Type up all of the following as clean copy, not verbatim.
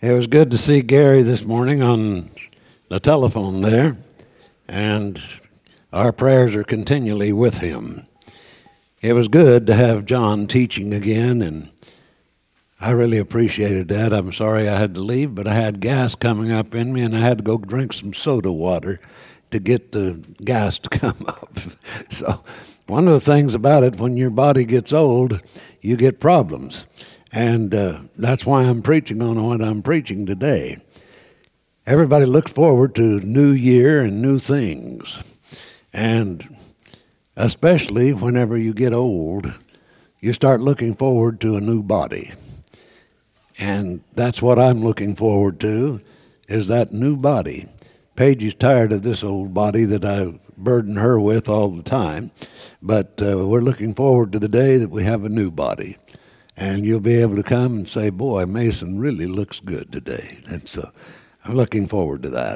It was good to see Gary this morning on the telephone there, and our prayers are continually with him. It was good to have John teaching again, and I really appreciated that. I'm sorry I had to leave, but I had gas coming up in me, and I had to go drink some soda water to get the gas to come up. So one of the things about it, when your body gets old, you get problems. And that's why I'm preaching on what I'm preaching today. Everybody looks forward to New Year and new things. And especially whenever you get old, you start looking forward to a new body. And that's what I'm looking forward to, is that new body. Paige is tired of this old body that I burden her with all the time. But we're looking forward to the day that we have a new body. And you'll be able to come and say, boy, Mason really looks good today. And so I'm looking forward to that.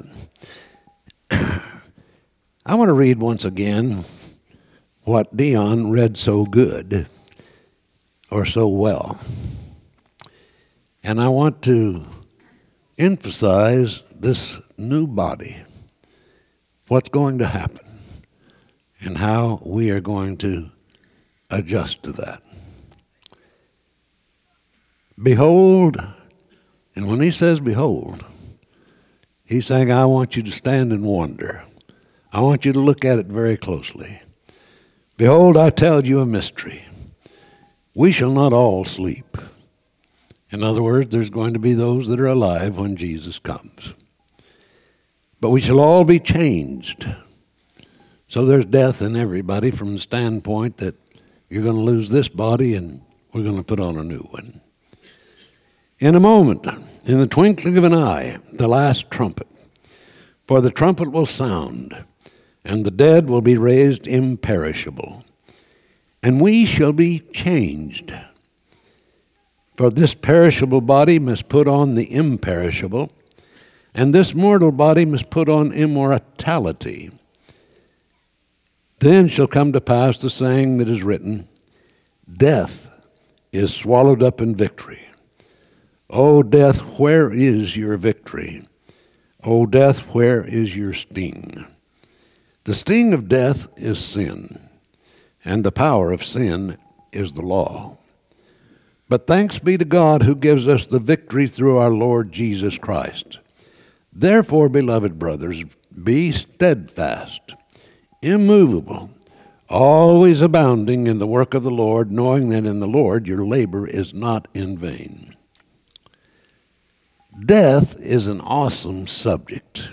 I want to read once again what Dion read so good or so well. And I want to emphasize this new body, what's going to happen, and how we are going to adjust to that. Behold, and when he says behold, he's saying, I want you to stand and wonder. I want you to look at it very closely. Behold, I tell you a mystery. We shall not all sleep. In other words, there's going to be those that are alive when Jesus comes. But we shall all be changed. So there's death in everybody from the standpoint that you're going to lose this body and we're going to put on a new one. In a moment, in the twinkling of an eye, the last trumpet. For the trumpet will sound, and the dead will be raised imperishable. And we shall be changed. For this perishable body must put on the imperishable, and this mortal body must put on immortality. Then shall come to pass the saying that is written, Death is swallowed up in victory. O death, where is your victory? O death, where is your sting? The sting of death is sin, and the power of sin is the law. But thanks be to God who gives us the victory through our Lord Jesus Christ. Therefore, beloved brothers, be steadfast, immovable, always abounding in the work of the Lord, knowing that in the Lord your labor is not in vain. Death is an awesome subject.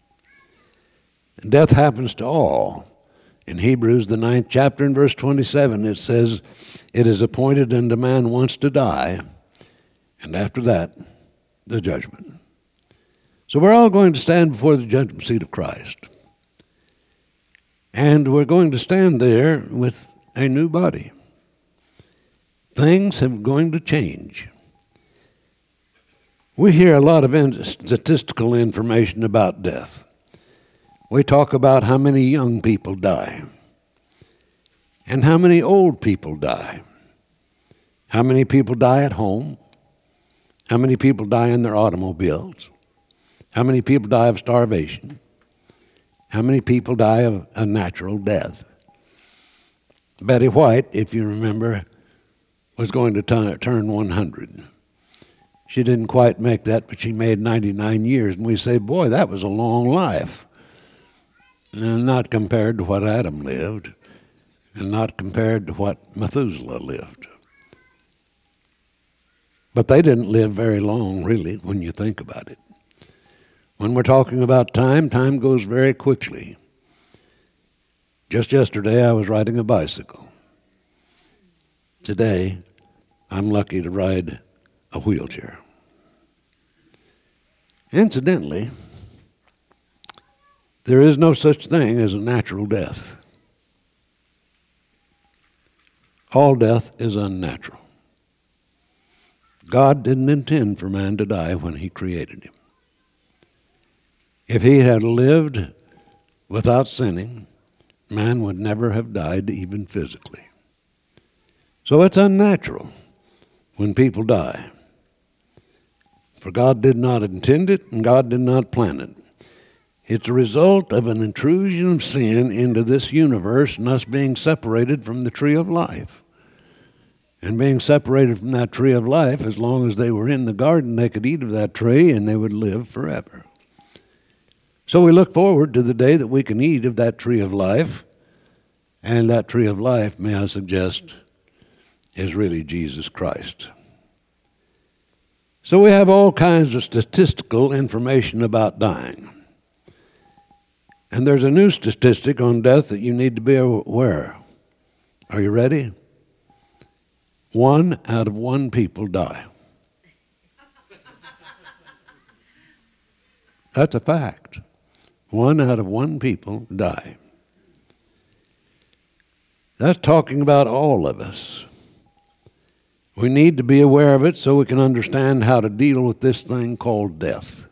Death happens to all. In Hebrews, the 9th chapter, and verse 27, it says, It is appointed unto man once to die, and after that, the judgment. So we're all going to stand before the judgment seat of Christ. And we're going to stand there with a new body. Things are going to change. We hear a lot of statistical information about death. We talk about how many young people die and how many old people die, how many people die at home, how many people die in their automobiles, how many people die of starvation, how many people die of a natural death. Betty White, if you remember, was going to turn 100. She didn't quite make that, but she made 99 years. And we say, boy, that was a long life. And not compared to what Adam lived, and not compared to what Methuselah lived. But they didn't live very long, really, when you think about it. When we're talking about time, time goes very quickly. Just yesterday, I was riding a bicycle. Today, I'm lucky to ride a wheelchair. Incidentally, there is no such thing as a natural death. All death is unnatural. God didn't intend for man to die when he created him. If he had lived without sinning, man would never have died even physically. So it's unnatural when people die. For God did not intend it, and God did not plan it. It's a result of an intrusion of sin into this universe and us being separated from the tree of life. And being separated from that tree of life, as long as they were in the garden, they could eat of that tree and they would live forever. So we look forward to the day that we can eat of that tree of life. And that tree of life, may I suggest, is really Jesus Christ. So we have all kinds of statistical information about dying. And there's a new statistic on death that you need to be aware. Are you ready? 1 out of 1 people die. That's a fact. 1 out of 1 people die. That's talking about all of us. We need to be aware of it so we can understand how to deal with this thing called death.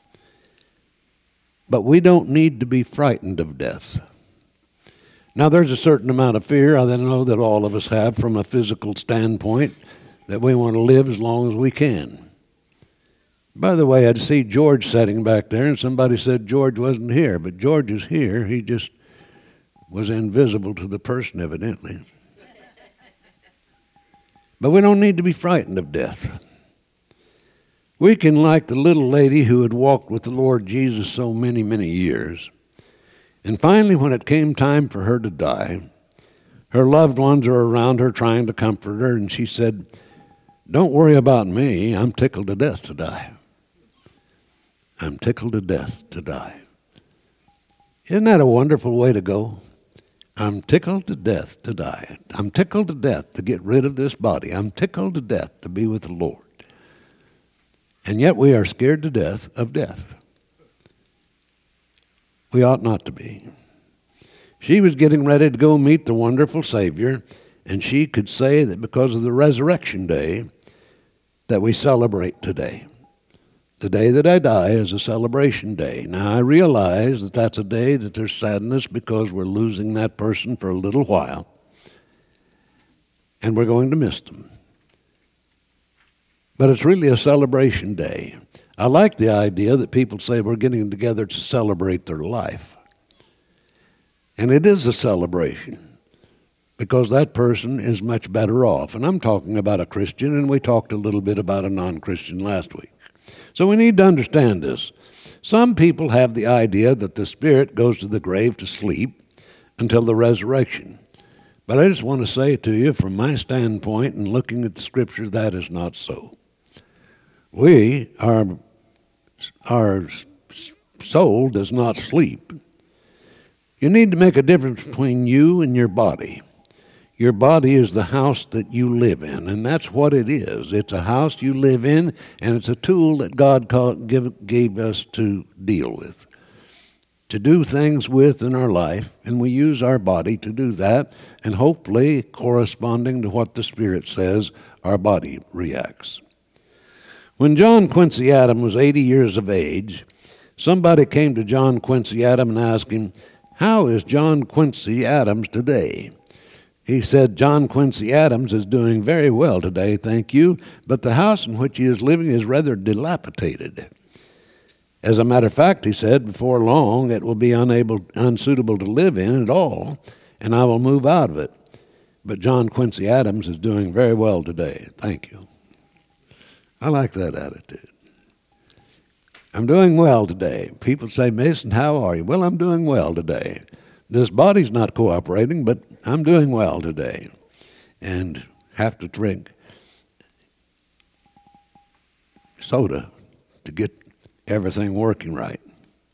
But we don't need to be frightened of death. Now, there's a certain amount of fear I know that all of us have from a physical standpoint, that we want to live as long as we can. By the way, I'd see George sitting back there, and somebody said George wasn't here, but George is here. He just was invisible to the person, evidently. But we don't need to be frightened of death. We can, like the little lady who had walked with the Lord Jesus so many, many years, and finally when it came time for her to die, her loved ones are around her trying to comfort her, and she said, "Don't worry about me, I'm tickled to death to die. I'm tickled to death to die." Isn't that a wonderful way to go? I'm tickled to death to die. I'm tickled to death to get rid of this body. I'm tickled to death to be with the Lord. And yet we are scared to death of death. We ought not to be. She was getting ready to go meet the wonderful Savior, and she could say that because of the resurrection day that we celebrate today. The day that I die is a celebration day. Now, I realize that that's a day that there's sadness because we're losing that person for a little while, and we're going to miss them. But it's really a celebration day. I like the idea that people say we're getting together to celebrate their life. And it is a celebration because that person is much better off. And I'm talking about a Christian, and we talked a little bit about a non-Christian last week. So we need to understand this. Some people have the idea that the spirit goes to the grave to sleep until the resurrection. But I just want to say to you, from my standpoint and looking at the Scripture, that is not so. Our soul does not sleep. You need to make a difference between you and your body. Your body is the house that you live in, and that's what it is. It's a house you live in, and it's a tool that God gave us to deal with, to do things with in our life, and we use our body to do that, and hopefully, corresponding to what the Spirit says, our body reacts. When John Quincy Adams was 80 years of age, somebody came to John Quincy Adams and asked him, "How is John Quincy Adams today?" He said, "John Quincy Adams is doing very well today, thank you, but the house in which he is living is rather dilapidated. As a matter of fact," he said, "before long it will be unsuitable to live in at all, and I will move out of it. But John Quincy Adams is doing very well today, thank you." I like that attitude. I'm doing well today. People say, "Mason, how are you?" Well, I'm doing well today. This body's not cooperating, but I'm doing well today. And have to drink soda to get everything working right.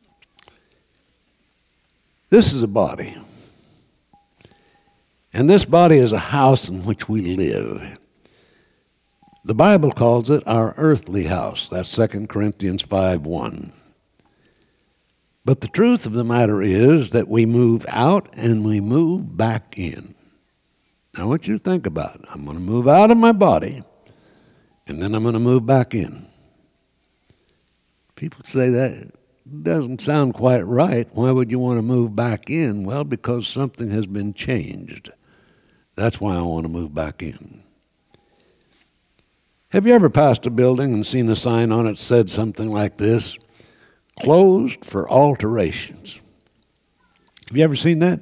This is a body. And this body is a house in which we live. The Bible calls it our earthly house. That's 2 Corinthians 5:1. But the truth of the matter is that we move out and we move back in. Now, I want you to think about it. I'm going to move out of my body, and then I'm going to move back in. People say that doesn't sound quite right. Why would you want to move back in? Well, because something has been changed. That's why I want to move back in. Have you ever passed a building and seen a sign on it said something like this? Closed for alterations. Have you ever seen that?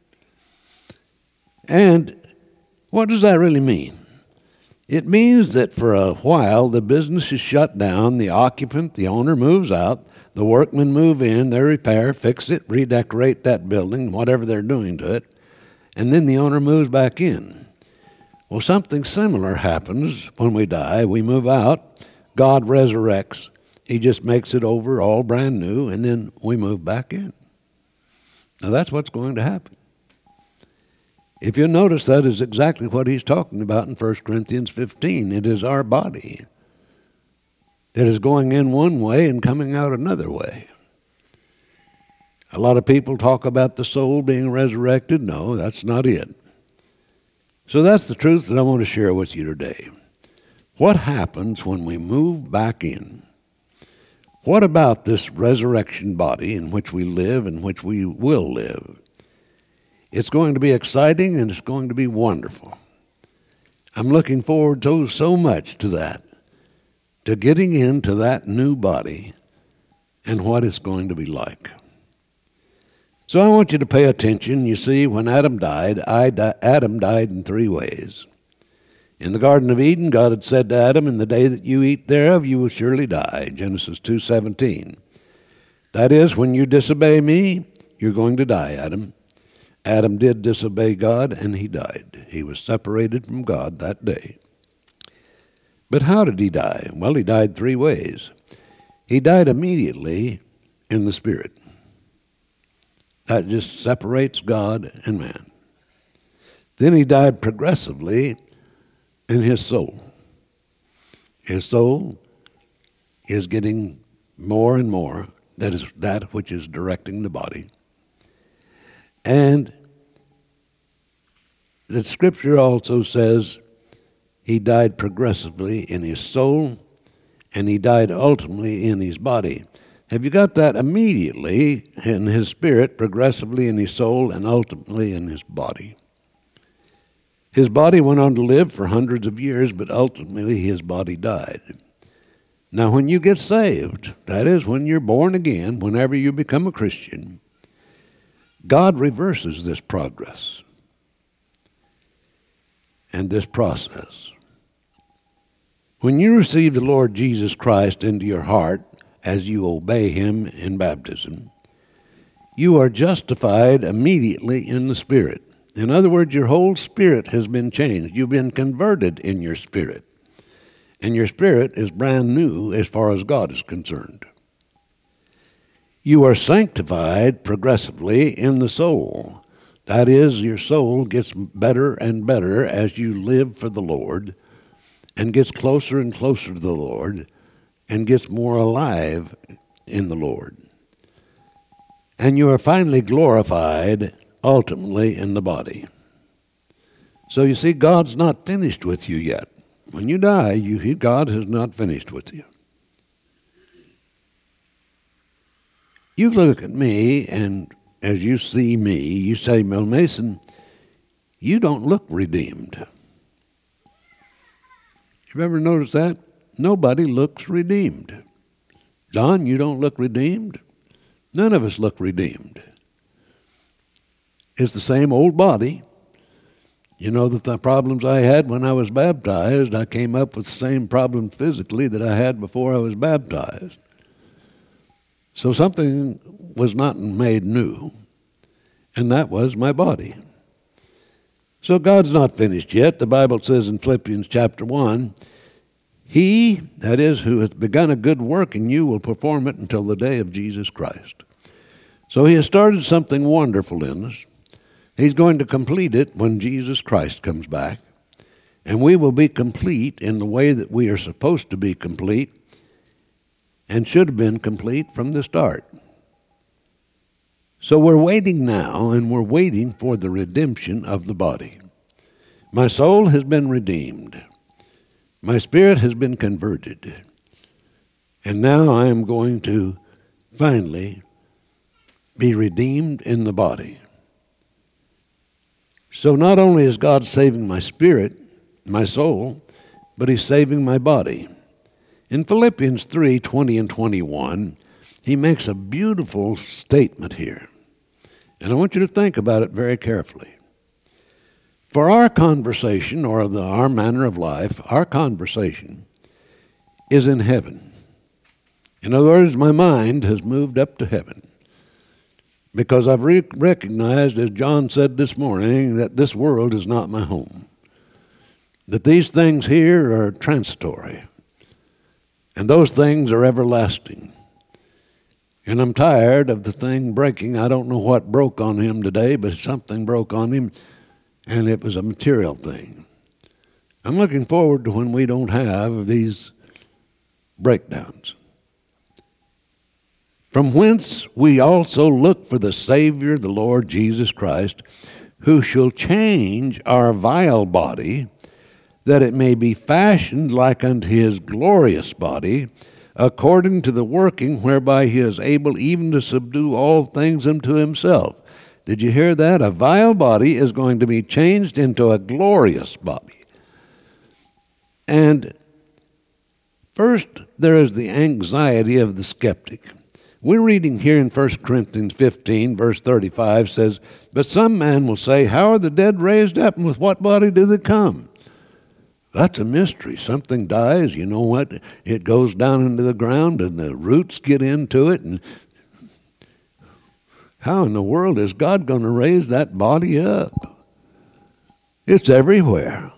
And what does that really mean? It means that for a while the business is shut down, the occupant, the owner moves out, the workmen move in, they repair, fix it, redecorate that building, whatever they're doing to it, and then the owner moves back in. Well, something similar happens when we die. We move out, God resurrects, He just makes it over all brand new, and then we move back in. Now that's what's going to happen. If you notice, that is exactly what he's talking about in 1 Corinthians 15. It is our body that is going in one way and coming out another way. A lot of people talk about the soul being resurrected. No, that's not it. So that's the truth that I want to share with you today. What happens when we move back in? What about this resurrection body in which we live and which we will live? It's going to be exciting and it's going to be wonderful. I'm looking forward to so much to that, to getting into that new body and what it's going to be like. So I want you to pay attention. You see, when Adam died, Adam died in three ways. In the Garden of Eden, God had said to Adam, "In the day that you eat thereof, you will surely die," Genesis 2:17. That is, when you disobey me, you're going to die, Adam. Adam did disobey God, and he died. He was separated from God that day. But how did he die? Well, he died three ways. He died immediately in the Spirit. That just separates God and man. Then he died progressively in his soul. His soul is getting more and more. That is that which is directing the body. And the scripture also says he died progressively in his soul, and he died ultimately in his body. Have you got that? Immediately in his spirit, progressively in his soul, and ultimately in his body. His body went on to live for hundreds of years, but ultimately his body died. Now, when you get saved, that is, when you're born again, whenever you become a Christian, God reverses this progress and this process. When you receive the Lord Jesus Christ into your heart as you obey Him in baptism, you are justified immediately in the Spirit. In other words, your whole spirit has been changed. You've been converted in your spirit. And your spirit is brand new as far as God is concerned. You are sanctified progressively in the soul. That is, your soul gets better and better as you live for the Lord and gets closer and closer to the Lord and gets more alive in the Lord. And you are finally glorified ultimately in the body. So you see, God's not finished with you yet. When you die, God has not finished with you. You look at me, and as you see me, you say, "Well, Mason, you don't look redeemed." You've ever noticed that? Nobody looks redeemed. Don, you don't look redeemed? None of us look redeemed. It's the same old body. You know that the problems I had when I was baptized, I came up with the same problems physically that I had before I was baptized. So something was not made new, and that was my body. So God's not finished yet. The Bible says in Philippians chapter 1, "He, that is, who hath begun a good work in you, will perform it until the day of Jesus Christ." So He has started something wonderful in us. He's going to complete it when Jesus Christ comes back, and we will be complete in the way that we are supposed to be complete and should have been complete from the start. So we're waiting now, and we're waiting for the redemption of the body. My soul has been redeemed. My spirit has been converted. And now I am going to finally be redeemed in the body. So not only is God saving my spirit, my soul, but he's saving my body. In Philippians 3:20 and 21, he makes a beautiful statement here. And I want you to think about it very carefully. For our conversation, or our manner of life, our conversation is in heaven. In other words, my mind has moved up to heaven. Because I've recognized, as John said this morning, that this world is not my home. That these things here are transitory. And those things are everlasting. And I'm tired of the thing breaking. I don't know what broke on him today, but something broke on him, and it was a material thing. I'm looking forward to when we don't have these breakdowns. From whence we also look for the Savior, the Lord Jesus Christ, who shall change our vile body, that it may be fashioned like unto his glorious body, according to the working whereby he is able even to subdue all things unto himself. Did you hear that? A vile body is going to be changed into a glorious body. And first, there is the anxiety of the skeptic. We're reading here in 1 Corinthians 15, verse 35, says, but some man will say, how are the dead raised up, and with what body do they come? That's a mystery. Something dies, you know what? It goes down into the ground, and the roots get into it. And how in the world is God going to raise that body up? It's everywhere.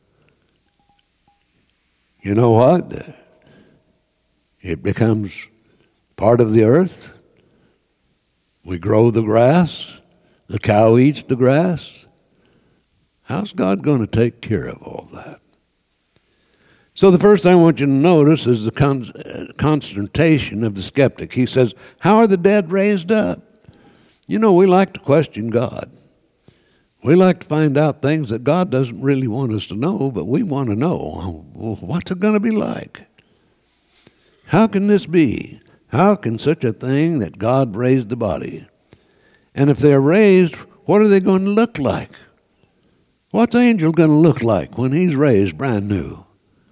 You know what? It becomes part of the earth. We grow the grass. The cow eats the grass. How's God going to take care of all that? So the first thing I want you to notice is the consternation of the skeptic. He says, how are the dead raised up? You know, we like to question God. We like to find out things that God doesn't really want us to know, but we want to know, well, what's it going to be like? How can this be? How can such a thing that God raised the body? And if they're raised, what are they going to look like? What's Angel going to look like when he's raised brand new?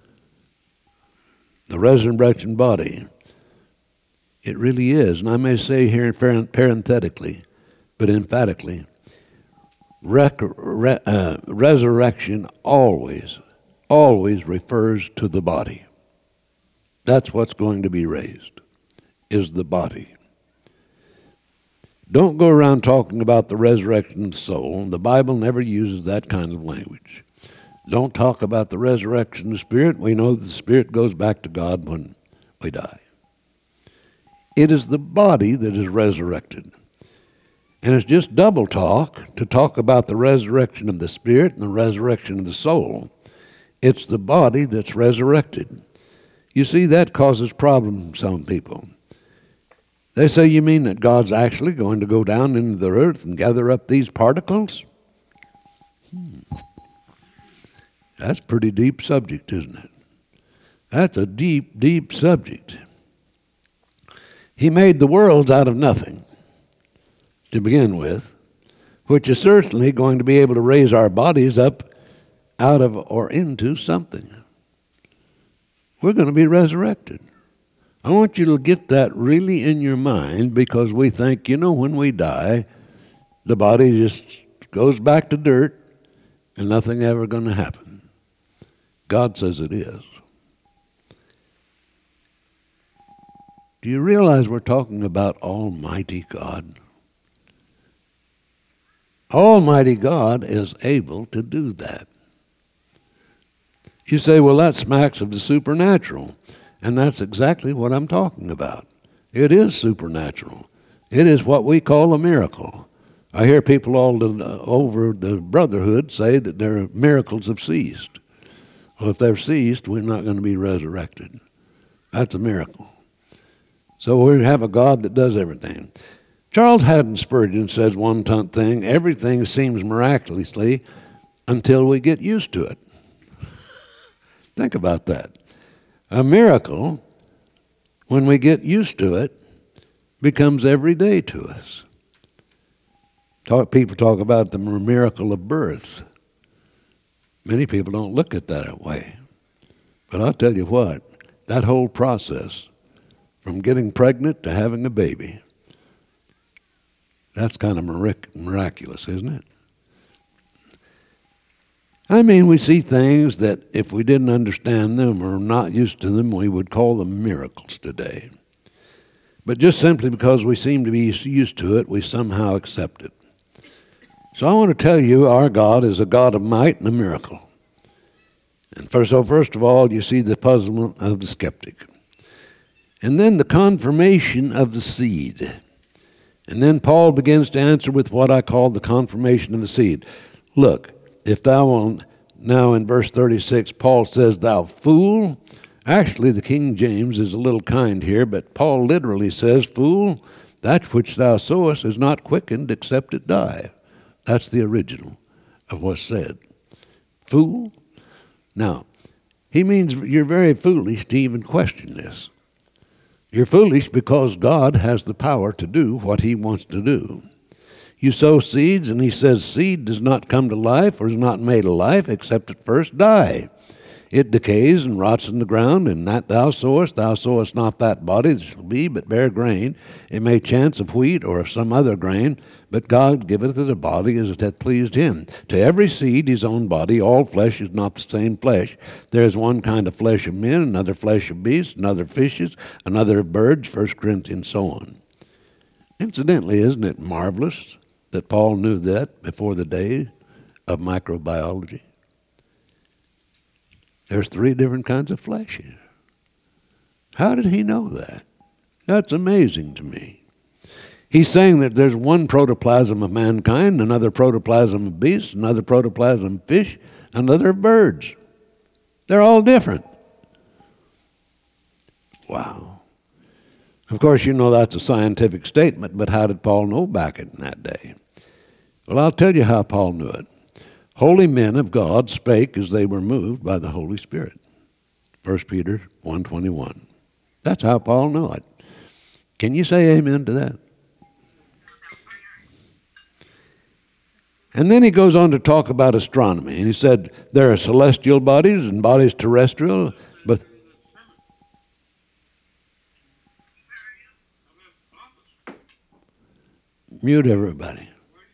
The resurrection body. It really is. And I may say here parenthetically, but emphatically, resurrection always refers to the body. That's what's going to be raised, is the body. Don't go around talking about the resurrection of the soul. The Bible never uses that kind of language. Don't talk about the resurrection of the spirit. We know that the spirit goes back to God when we die. It is the body that is resurrected. And it's just double talk to talk about the resurrection of the spirit and the resurrection of the soul. It's the body that's resurrected. You see, that causes problems for some people. They say, you mean that God's actually going to go down into the earth and gather up these particles? That's a pretty deep subject, isn't it? That's a deep, deep subject. He made the worlds out of nothing to begin with, which is certainly going to be able to raise our bodies up out of or into something. We're going to be resurrected. I want you to get that really in your mind, because we think, you know, when we die, the body just goes back to dirt and nothing ever going to happen. God says it is. Do you realize we're talking about Almighty God? Almighty God is able to do that. You say, well, that smacks of the supernatural. And that's exactly what I'm talking about. It is supernatural. It is what we call a miracle. I hear people all over the brotherhood say that their miracles have ceased. Well, if they've ceased, we're not going to be resurrected. That's a miracle. So we have a God that does everything. Charles Haddon Spurgeon says one thing, everything seems miraculously until we get used to it. Think about that. A miracle, when we get used to it, becomes every day to us. People talk about the miracle of birth. Many people don't look at that way. But I'll tell you what, that whole process, from getting pregnant to having a baby, that's kind of miraculous, isn't it? I mean, we see things that if we didn't understand them or not used to them, we would call them miracles today. But just simply because we seem to be used to it, we somehow accept it. So I want to tell you, our God is a God of might and a miracle. And first of all, you see the puzzlement of the skeptic. And then the confirmation of the seed. And then Paul begins to answer with what I call the confirmation of the seed. Look, if thou wilt, now in verse 36, Paul says, thou fool. Actually, the King James is a little kind here, but Paul literally says, fool, that which thou sowest is not quickened except it die. That's the original of what's said. Fool. Now, he means you're very foolish to even question this. You're foolish because God has the power to do what he wants to do. You sow seeds, and he says seed does not come to life or is not made alive except it first die. It decays and rots in the ground, and that thou sowest not that body that shall be, but bare grain. It may chance of wheat or of some other grain, but God giveth it a body as it hath pleased him. To every seed his own body. All flesh is not the same flesh. There is one kind of flesh of men, another flesh of beasts, another fishes, another of birds, 1 Corinthians, so on. Incidentally, isn't it marvelous that Paul knew that before the day of microbiology? There's 3 different kinds of flesh here. How did he know that? That's amazing to me. He's saying that there's one protoplasm of mankind, another protoplasm of beasts, another protoplasm of fish, another of birds. They're all different. Wow. Of course, you know that's a scientific statement, but how did Paul know back in that day? Well, I'll tell you how Paul knew it. Holy men of God spake as they were moved by the Holy Spirit. 1 Peter 1:21. That's how Paul knew it. Can you say amen to that? And then he goes on to talk about astronomy. And he said there are celestial bodies and bodies terrestrial, but mute everybody.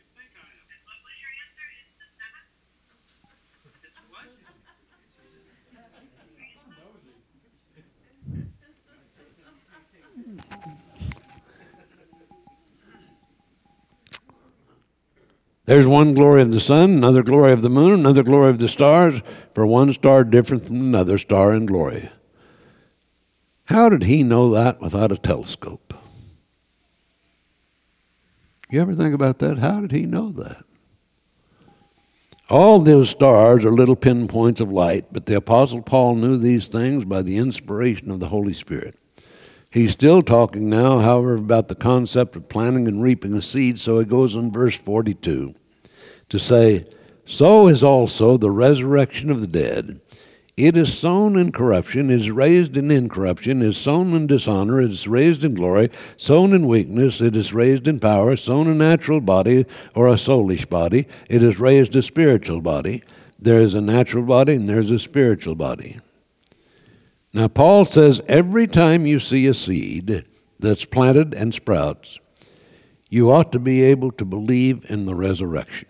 There's one glory of the sun, another glory of the moon, another glory of the stars, for one star different from another star in glory. How did he know that without a telescope? You ever think about that? How did he know that? All those stars are little pinpoints of light, but the Apostle Paul knew these things by the inspiration of the Holy Spirit. He's still talking now, however, about the concept of planting and reaping a seed, so he goes in verse 42 to say, so is also the resurrection of the dead. It is sown in corruption, is raised in incorruption, is sown in dishonor, it is raised in glory, sown in weakness, it is raised in power, sown a natural body or a soulish body, it is raised a spiritual body. There is a natural body and there's a spiritual body. Now, Paul says every time you see a seed that's planted and sprouts, you ought to be able to believe in the resurrection.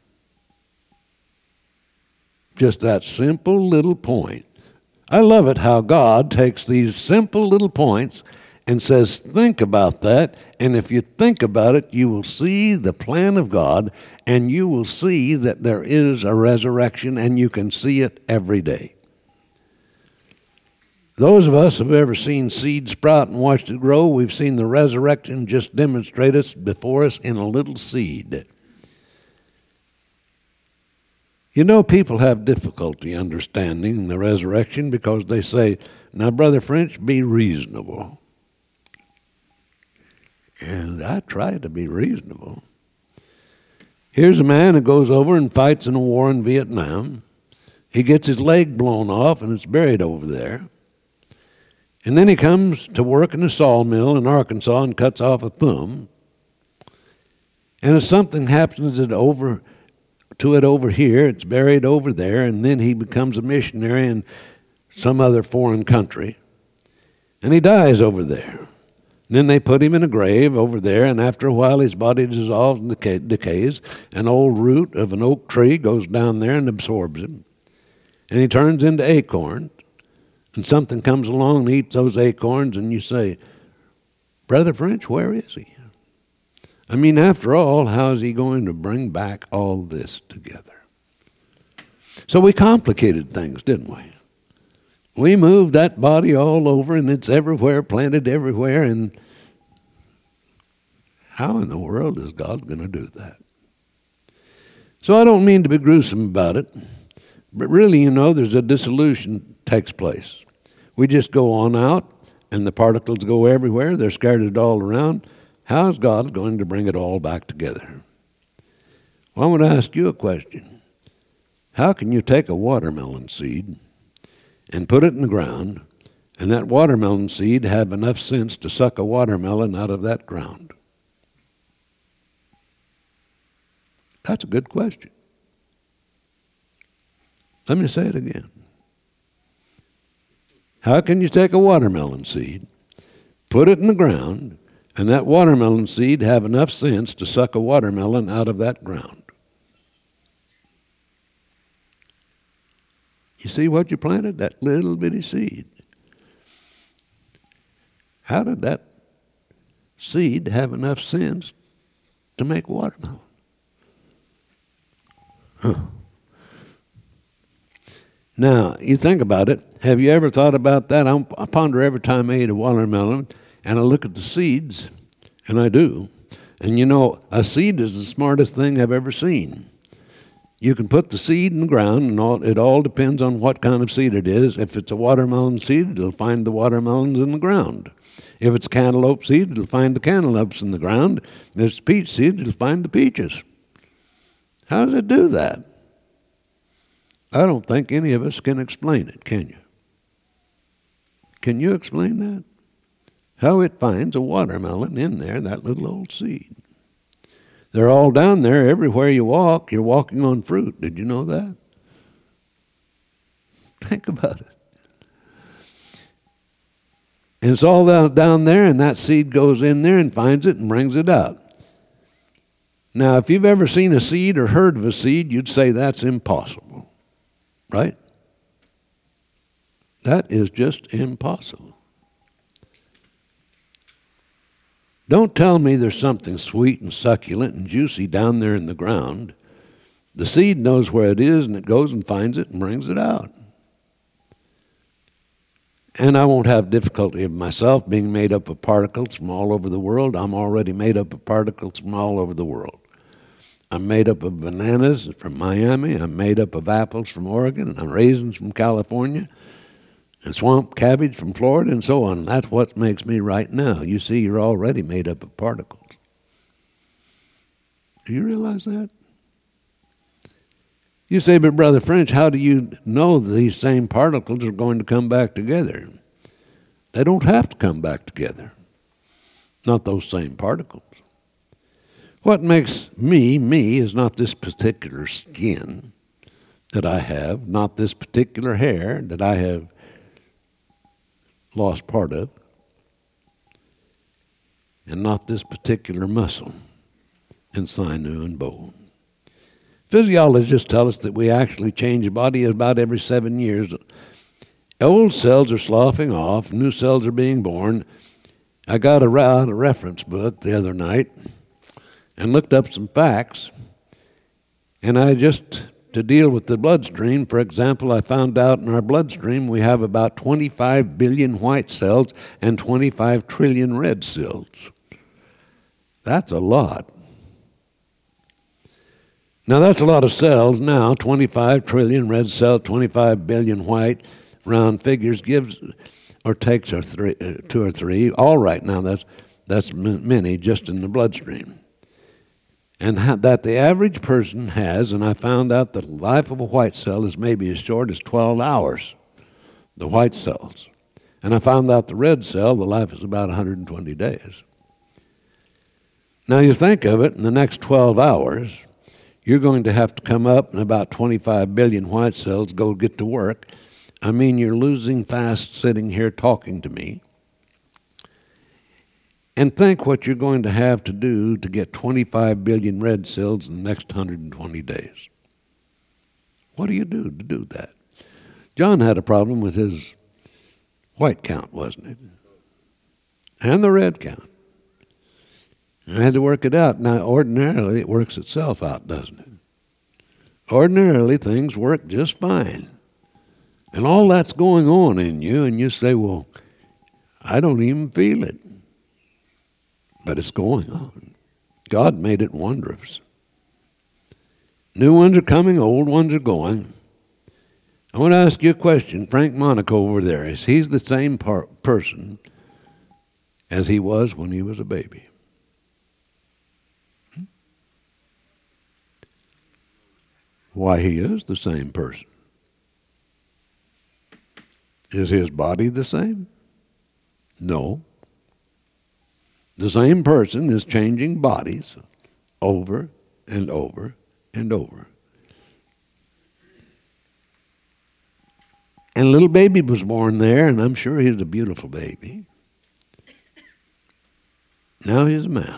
Just that simple little point. I love it how God takes these simple little points and says, think about that, and if you think about it, you will see the plan of God, and you will see that there is a resurrection, and you can see it every day. Those of us who have ever seen seed sprout and watched it grow, we've seen the resurrection just demonstrated before us in a little seed. You know, people have difficulty understanding the resurrection because they say, now, Brother French, be reasonable. And I try to be reasonable. Here's a man who goes over and fights in a war in Vietnam. He gets his leg blown off and it's buried over there. And then he comes to work in a sawmill in Arkansas and cuts off a thumb. And if something happens to it over here, it's buried over there, and then he becomes a missionary and some other foreign country, and he dies over there. Then they put him in a grave over there, and after a while his body dissolves and decays. An old root of an oak tree goes down there and absorbs him, and he turns into acorns, and something comes along and eats those acorns, and you say, Brother French, where is he? I mean, after all, how is he going to bring back all this together? So we complicated things, didn't we? We moved that body all over, and it's everywhere, planted everywhere, and how in the world is God going to do that? So I don't mean to be gruesome about it, but really, you know, there's a dissolution takes place. We just go on out, and the particles go everywhere. They're scattered all around. How is God going to bring it all back together? Well, I want to ask you a question. How can you take a watermelon seed and put it in the ground, and that watermelon seed have enough sense to suck a watermelon out of that ground? That's a good question. Let me say it again. How can you take a watermelon seed, put it in the ground, and that watermelon seed have enough sense to suck a watermelon out of that ground? You see what you planted? That little bitty seed. How did that seed have enough sense to make watermelon? Now, you think about it. Have you ever thought about that? I ponder every time I eat a watermelon, and I look at the seeds, and I do. And you know, a seed is the smartest thing I've ever seen. You can put the seed in the ground, and it all depends on what kind of seed it is. If it's a watermelon seed, it'll find the watermelons in the ground. If it's cantaloupe seed, it'll find the cantaloupes in the ground. If it's peach seed, it'll find the peaches. How does it do that? I don't think any of us can explain it, can you? Can you explain that? How it finds a watermelon in there, that little old seed. They're all down there. Everywhere you walk, you're walking on fruit. Did you know that? Think about it. And it's all down there, and that seed goes in there and finds it and brings it out. Now, if you've ever seen a seed or heard of a seed, you'd say that's impossible, right? That is just impossible. Don't tell me there's something sweet and succulent and juicy down there in the ground. The seed knows where it is, and it goes and finds it and brings it out. And I won't have difficulty of myself being made up of particles from all over the world. I'm already made up of particles from all over the world. I'm made up of bananas from Miami. I'm made up of apples from Oregon, and raisins from California, and swamp cabbage from Florida, and so on. That's what makes me right now. You see, you're already made up of particles. Do you realize that? You say, but Brother French, how do you know these same particles are going to come back together? They don't have to come back together. Not those same particles. What makes me is not this particular skin that I have, not this particular hair that I have lost part of, and not this particular muscle and sinew and bone. Physiologists tell us that we actually change the body about every 7 years. Old cells are sloughing off, new cells are being born. I got a reference book the other night and looked up some facts, and to deal with the bloodstream, for example, I found out in our bloodstream we have about 25 billion white cells and 25 trillion red cells. That's a lot. Now, that's a lot of cells now, 25 trillion red cells, 25 billion white, round figures gives or takes two or three. All right, now that's many just in the bloodstream. And that the average person has, and I found out that the life of a white cell is maybe as short as 12 hours, the white cells. And I found out the red cell, the life is about 120 days. Now you think of it, in the next 12 hours, you're going to have to come up and about 25 billion white cells go get to work I mean, you're losing fast sitting here talking to me. And think what you're going to have to do to get 25 billion red cells in the next 120 days. What do you do to do that? John had a problem with his white count, wasn't it? And the red count. I had to work it out. Now, ordinarily, it works itself out, doesn't it? Ordinarily, things work just fine. And all that's going on in you, and you say, well, I don't even feel it. But it's going on. God made it wondrous. New ones are coming, old ones are going. I want to ask you a question. Frank Monaco over there, is he the same person as he was when he was a baby? Why, he is the same person. Is his body the same? No. The same person is changing bodies over and over and over. And a little baby was born there, and I'm sure he's a beautiful baby. Now he's a man.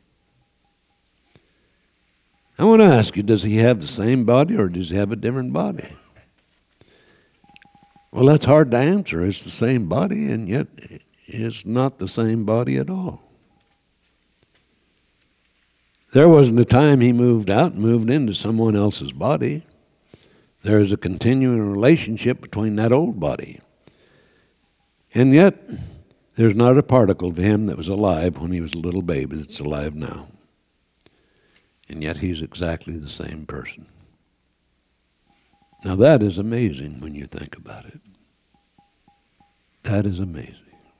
I want to ask you, does he have the same body or does he have a different body? Well, that's hard to answer. It's the same body, and yet it's not the same body at all. There wasn't a time he moved out and moved into someone else's body. There is a continuing relationship between that old body. And yet, there's not a particle of him that was alive when he was a little baby that's alive now. And yet he's exactly the same person. Now that is amazing when you think about it. That is amazing.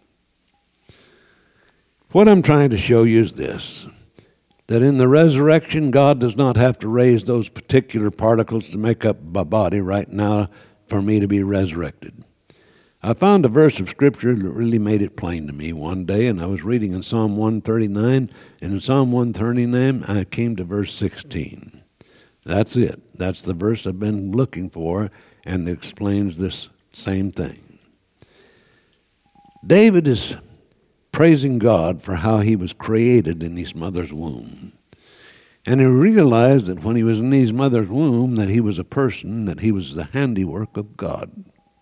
What I'm trying to show you is this, that in the resurrection, God does not have to raise those particular particles to make up my body right now for me to be resurrected. I found a verse of Scripture that really made it plain to me one day, and I was reading in Psalm 139, and in Psalm 139, I came to verse 16. That's it. That's the verse I've been looking for, and it explains this same thing. David is praising God for how he was created in his mother's womb. And he realized that when he was in his mother's womb that he was a person, that he was the handiwork of God.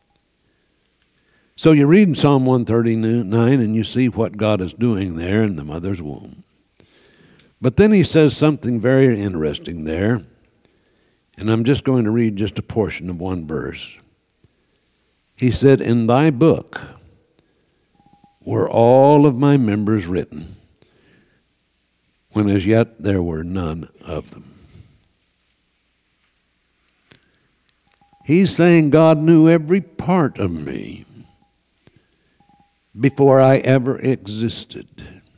So you read in Psalm 139 and you see what God is doing there in the mother's womb. But then he says something very interesting there, and I'm just going to read just a portion of one verse. He said, "In thy book were all of my members written, when as yet there were none of them." He's saying God knew every part of me before I ever existed,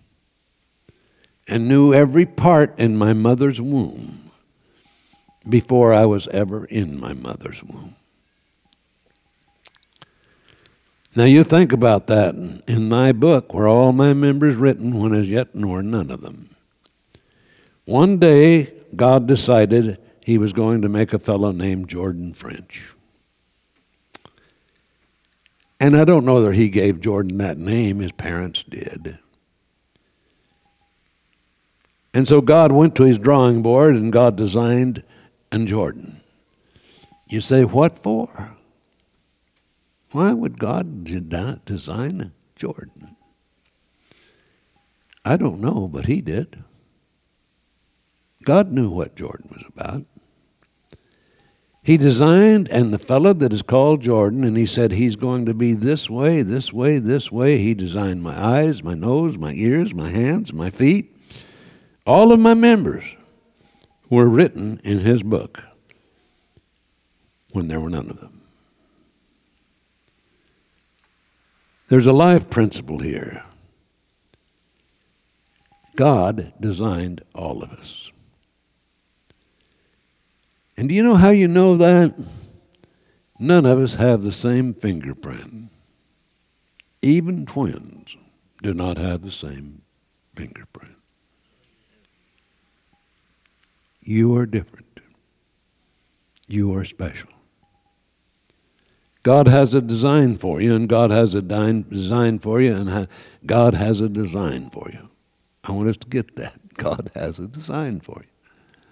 and knew every part in my mother's womb before I was ever in my mother's womb. Now you think about that. In thy book were all my members written, when as yet nor none of them. One day, God decided he was going to make a fellow named Jordan French. And I don't know whether he gave Jordan that name. His parents did. And so God went to his drawing board and God designed an Jordan. You say, what for? Why would God design a Jordan? I don't know, but he did. God knew what Jordan was about. He designed, and the fellow that is called Jordan, and he said he's going to be this way, this way, this way. He designed my eyes, my nose, my ears, my hands, my feet. All of my members were written in his book when there were none of them. There's a life principle here. God designed all of us. And do you know how you know that? None of us have the same fingerprint. Even twins do not have the same fingerprint. You are different. You are special. God has a design for you, and God has a design for you, and God has a design for you. I want us to get that. God has a design for you.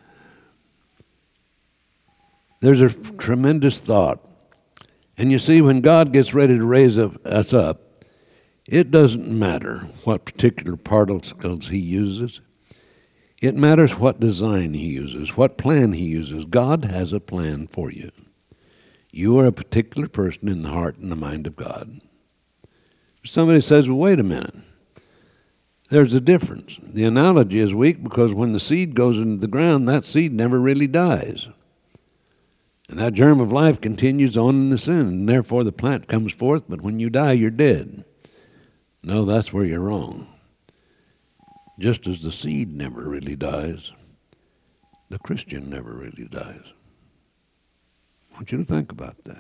There's a tremendous thought. And you see, when God gets ready to raise us up, it doesn't matter what particular particles he uses. It matters what design he uses, what plan he uses. God has a plan for you. You are a particular person in the heart and the mind of God. Somebody says, well, wait a minute. There's a difference. The analogy is weak because when the seed goes into the ground, that seed never really dies. And that germ of life continues on in the sin, and therefore the plant comes forth, but when you die, you're dead. No, that's where you're wrong. Just as the seed never really dies, the Christian never really dies. I want you to think about that.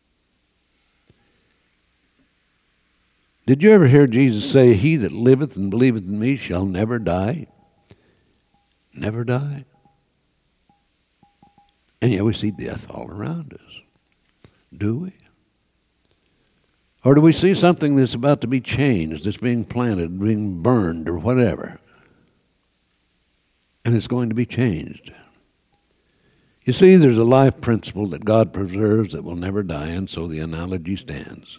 Did you ever hear Jesus say, he that liveth and believeth in me shall never die? Never die? And yet we see death all around us. Do we? Or do we see something that's about to be changed, that's being planted, being burned, or whatever? And it's going to be changed. You see, there's a life principle that God preserves that will never die, and so the analogy stands.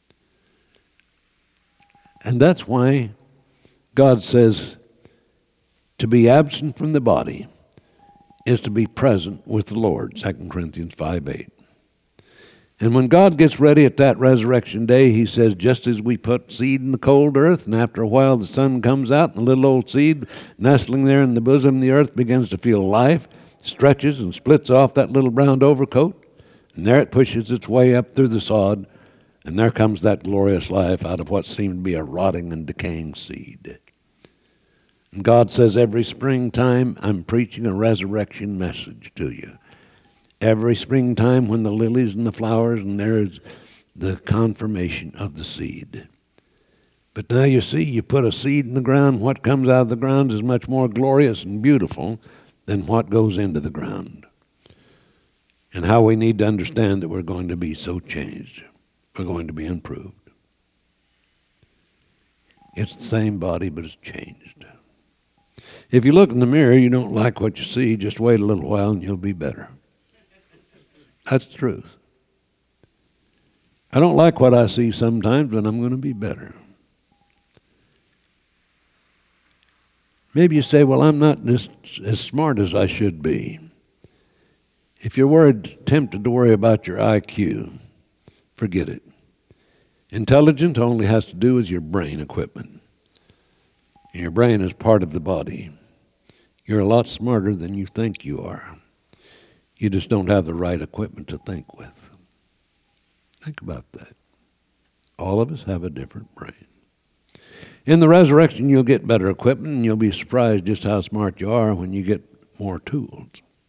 And that's why God says to be absent from the body is to be present with the Lord, 2 Corinthians 5:8. And when God gets ready at that resurrection day, he says, just as we put seed in the cold earth, and after a while the sun comes out, and the little old seed nestling there in the bosom of the earth begins to feel life, stretches and splits off that little brown overcoat, and there it pushes its way up through the sod, and there comes that glorious life out of what seemed to be a rotting and decaying seed. And God says, every springtime I'm preaching a resurrection message to you. Every springtime when the lilies and the flowers, and there is the confirmation of the seed. But now you see, you put a seed in the ground, what comes out of the ground is much more glorious and beautiful than what goes into the ground. And how we need to understand that we're going to be so changed. We're going to be improved. It's the same body, but it's changed. If you look in the mirror, you don't like what you see, just wait a little while and you'll be better. That's the truth. I don't like what I see sometimes, but I'm going to be better. Maybe you say, well, I'm not as smart as I should be. If you're tempted to worry about your IQ, forget it. Intelligence only has to do with your brain equipment. And your brain is part of the body. You're a lot smarter than you think you are. You just don't have the right equipment to think with. Think about that. All of us have a different brain. In the resurrection, you'll get better equipment, and you'll be surprised just how smart you are when you get more tools.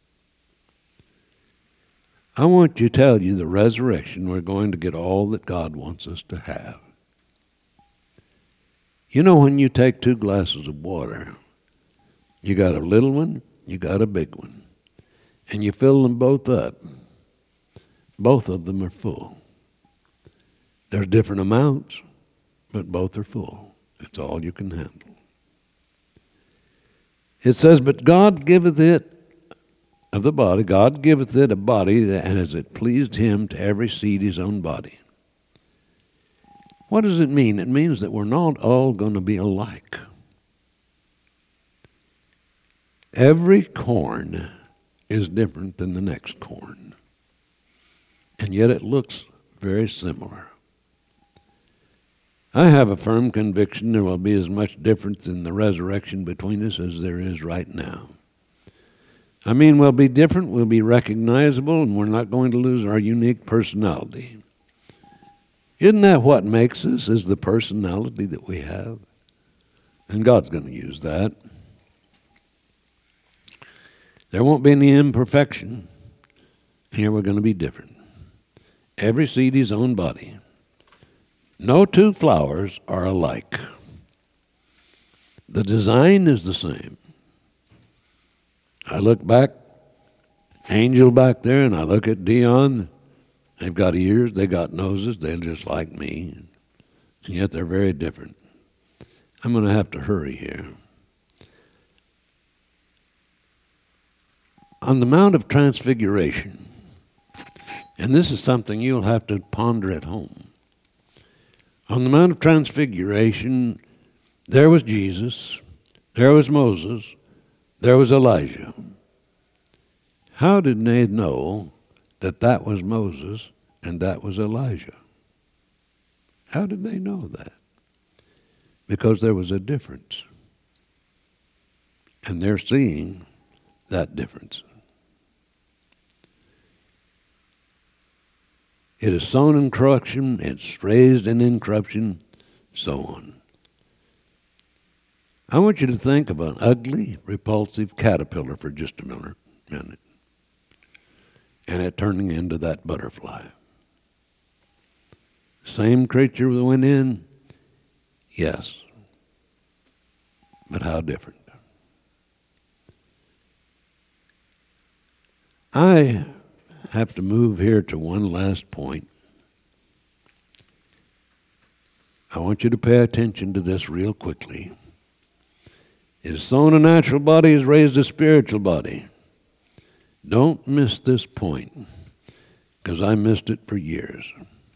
I want to tell you, the resurrection, we're going to get all that God wants us to have. You know, when you take 2 glasses of water, you got a little one, you got a big one, and you fill them both up. Both of them are full. There's different amounts, but both are full. It's all you can handle. It says, but God giveth it of the body, God giveth it a body, and as it pleased him to every seed his own body. What does it mean? It means that we're not all going to be alike. Every corn is different than the next corn, and yet it looks very similar. I have a firm conviction there will be as much difference in the resurrection between us as there is right now. I mean, we'll be different, we'll be recognizable, and we're not going to lose our unique personality. Isn't that what makes us, is the personality that we have? And God's going to use that. There won't be any imperfection. Here we're going to be different. Every seed his own body. No 2 flowers are alike. The design is the same. I look back, Angel back there, and I look at Dion. They've got ears, they got noses, they're just like me, and yet they're very different. I'm going to have to hurry here. On the Mount of Transfiguration, and this is something you'll have to ponder at home. On the Mount of Transfiguration, there was Jesus, there was Moses, there was Elijah. How did they know that that was Moses and that was Elijah? How did they know that? Because there was a difference. And they're seeing that difference. It is sown in corruption, it's raised in incorruption, so on. I want you to think of an ugly, repulsive caterpillar for just a minute, and it turning into that butterfly. Same creature that went in, yes, but how different. I have to move here to one last point. I want you to pay attention to this real quickly. It is sown a natural body, is raised a spiritual body. Don't miss this point, because I missed it for years.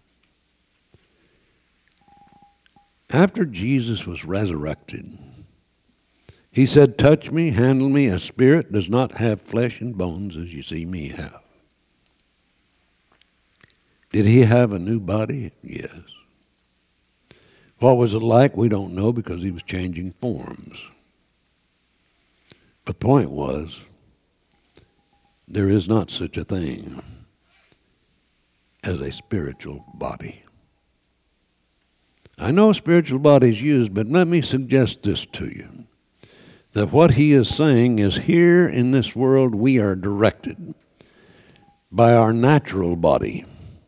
After Jesus was resurrected, he said, "Touch me, handle me, a spirit does not have flesh and bones as you see me have." Did he have a new body? Yes. What was it like? We don't know, because he was changing forms. But the point was, there is not such a thing as a spiritual body. I know spiritual body is used, but let me suggest this to you. That what he is saying is, here in this world we are directed by our natural body.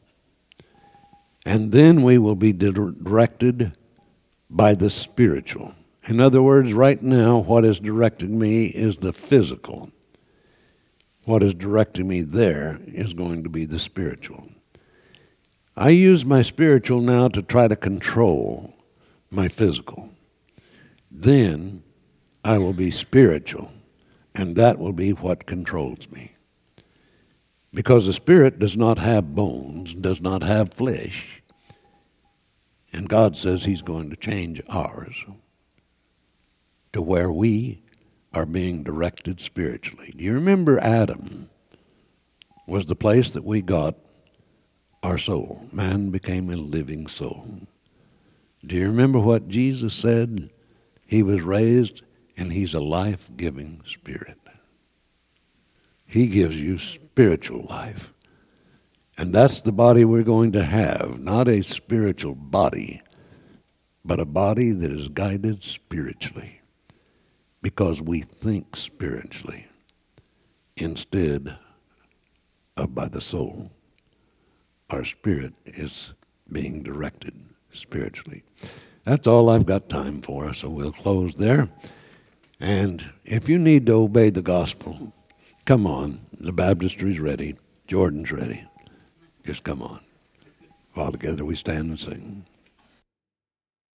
And then we will be directed by the spiritual. In other words, right now what is directing me is the physical. What is directing me there is going to be the spiritual. I use my spiritual now to try to control my physical. Then I will be spiritual, and that will be what controls me. Because the spirit does not have bones, does not have flesh, and God says he's going to change ours to where we are being directed spiritually. Do you remember Adam was the place that we got our soul? Man became a living soul. Do you remember what Jesus said? He was raised and he's a life-giving spirit. He gives you spiritual life. And that's the body we're going to have, not a spiritual body, but a body that is guided spiritually. Because we think spiritually instead of by the soul. Our spirit is being directed spiritually. That's all I've got time for, so we'll close there. And if you need to obey the gospel, come on. The baptistry's ready. Jordan's ready. Just come on. While together we stand and sing.